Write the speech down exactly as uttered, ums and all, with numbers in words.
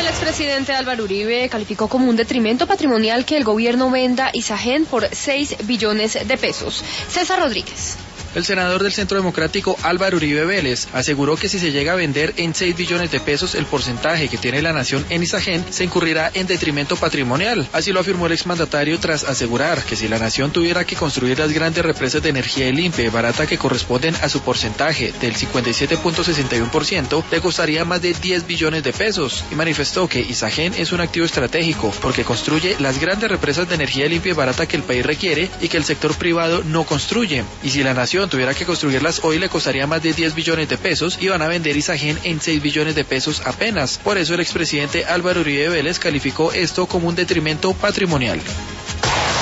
El expresidente Álvaro Uribe calificó como un detrimento patrimonial que el gobierno venda Isagen por seis billones de pesos. César Rodríguez. El senador del Centro Democrático Álvaro Uribe Vélez aseguró que si se llega a vender en seis billones de pesos el porcentaje que tiene la nación en Isagen, se incurrirá en detrimento patrimonial. Así lo afirmó el exmandatario tras asegurar que si la nación tuviera que construir las grandes represas de energía limpia y barata que corresponden a su porcentaje del cincuenta y siete punto sesenta y uno por ciento, le costaría más de diez billones de pesos. Y manifestó que Isagen es un activo estratégico porque construye las grandes represas de energía limpia y barata que el país requiere y que el sector privado no construye. Y si la nación tuviera que construirlas hoy le costaría más de diez billones de pesos y van a vender Isagen en seis billones de pesos apenas. Por eso el expresidente Álvaro Uribe Vélez calificó esto como un detrimento patrimonial.